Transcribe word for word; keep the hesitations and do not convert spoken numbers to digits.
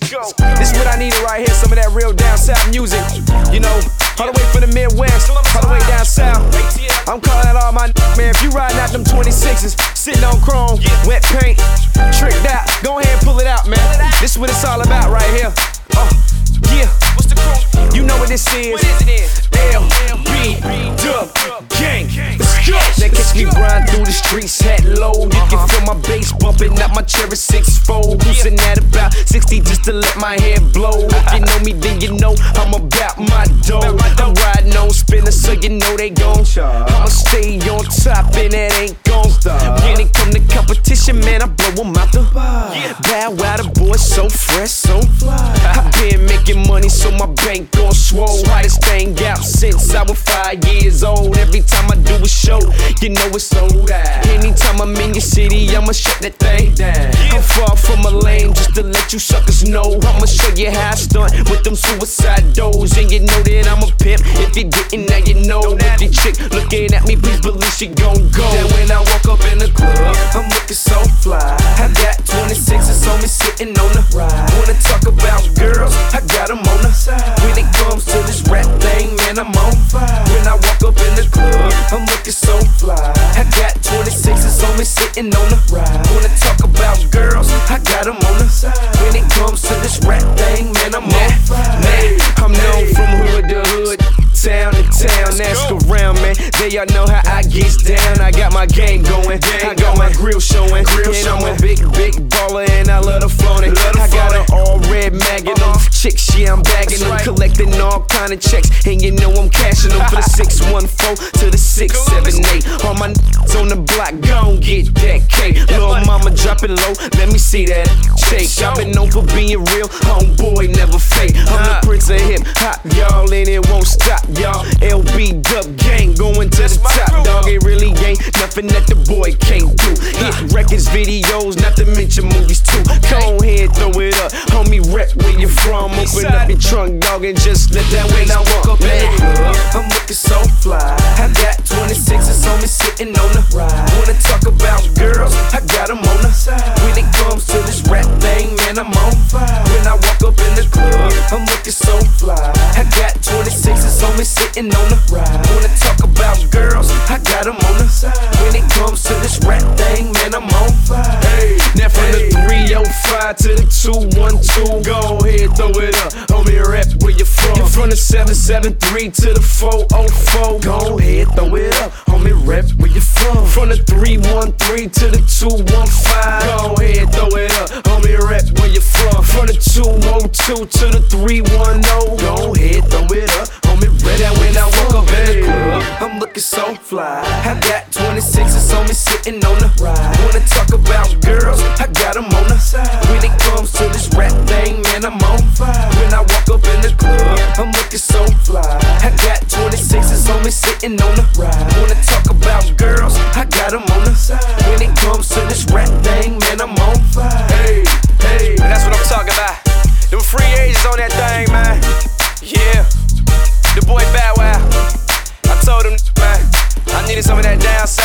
This is what I needed right here, some of that real down south music. You know, all the way from the Midwest, all the way down south. I'm calling out all my man. If you riding out them twenty-sixes, sitting on chrome, wet paint, tricked out, go ahead and pull it out, man. This is what it's all about right here. Uh, yeah. What's the crew? You know what this is. What is it? L B Dub Gang. Let's go. They catch me grind through the streets, hat low. You can feel my bass bumping up my cherry six fold. Losing at about sixty just to let my head blow. If you know me, then you know I'm about my dough. I'm riding on spinners, so you know they gon' I'ma stay on top and that ain't gon' stop. When it come to competition, man, I blow them out the Bow Wow, the boys so fresh, so fly. I been making money, so my bank gon' swole. Hottest thing out since I was five years old. Every time I do a show, you know it's sold out. Anytime I'm in your city, I'ma shut that thing down. I'm far from a lame, just to let you suckers know. I'ma show you how I stunt with them suicide doors. And you know that I'm a pimp. If you didn't, now you know. If your chick looking at me, please believe she gon' go. Then when I walk up in the club, I'm looking so fly. I got twenty-sixes on me sitting on the ride. Wanna talk about girls, I got them on the side. When it comes to this rap thing, man, I'm on fire. When I walk up in the club, I'm looking so fly. I got twenty-sixes on me sitting on the ride. Wanna talk about girls, I got them on the side. When it comes to this rap thing, man, I'm on fire. I'm known from hood to hood, town to town, ask around, man. They all know how I get down. I got my game going, I got my grill showing. And I'm a big, big baller, and I love to flaunt it. I got an all red maggot on chicks, yeah, I'm bagging them. Collecting all kind of checks, and you know I'm cashing them. For the six one four to the six seven eight. All my n***s on the block, gon' get that cake. Lil' mama drop it low, let me see that shake. I've been known for being real, homeboy, never fake. I'm the prince of hip hop, y'all, and it won't stop, y'all. L B Dub Gang, going to the top, dog. It really ain't nothing that the boy can't do. Hit records, videos, not to mention movies too. Go ahead, throw it up, homie, rep where you from. Open up your trunk, dog, and just let that way I walk up in the club. I'm looking so fly. I got twenty-sixes on me sitting on the ride. Wanna talk about girls, I got them on the side. When it comes to this rap thing, man, I'm on fire. When I walk up in the club, I'm looking so fly. I got twenty-sixes on me sitting on the ride. Wanna talk about girls, I got them on the side. When it comes to this rap thing, man, I'm on fire. Hey, now from the three oh five to the two one two, go ahead, throw it up, homie, rap where you from. From the seven seven three to the four oh four, go ahead, throw it up, homie, rap where you from. From the three one three to the two one five, go ahead, throw it up, homie, rap where you from. From the two oh two to the three one oh, go ahead, throw it up, homie, rap that when I walk up in the club, I'm looking so fly. I got twenty-sixes on me sitting on the ride. Wanna talk about girls, I got them on the side. When it comes to this rap thing, man, I'm on fire. When I walk up in the club, I'm looking so fly. I got twenty-sixes on me sitting on the ride. Wanna talk about girls, I got them on the side. When it comes to this rap thing, man, I'm on fire. Hey, hey, that's what I'm talking about. Them free agents on that thing, man. Yeah, the boy Bow Wow. I told him, man, I needed some of that down